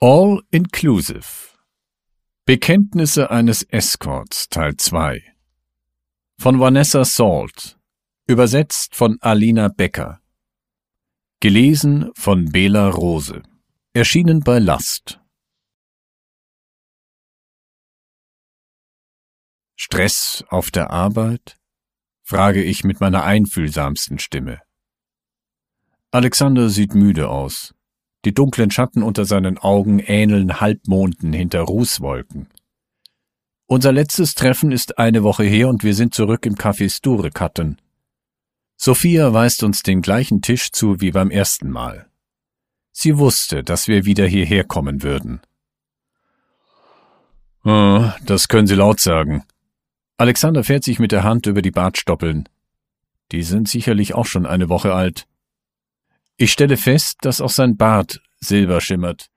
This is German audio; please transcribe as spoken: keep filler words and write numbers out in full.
All Inclusive. Bekenntnisse eines Escorts Teil zwei von Vanessa Salt, übersetzt von Alina Becker, gelesen von Bela Rose, erschienen bei Last. Stress auf der Arbeit? Frage ich mit meiner einfühlsamsten Stimme. Alexander sieht müde aus. Die dunklen Schatten unter seinen Augen ähneln Halbmonden hinter Rußwolken. Unser letztes Treffen ist eine Woche her und wir sind zurück im Café Sturekatten. Sophia weist uns den gleichen Tisch zu wie beim ersten Mal. Sie wusste, dass wir wieder hierher kommen würden. Oh, das können Sie laut sagen. Alexander fährt sich mit der Hand über die Bartstoppeln. Die sind sicherlich auch schon eine Woche alt. Ich stelle fest, dass auch sein Bart silber schimmert.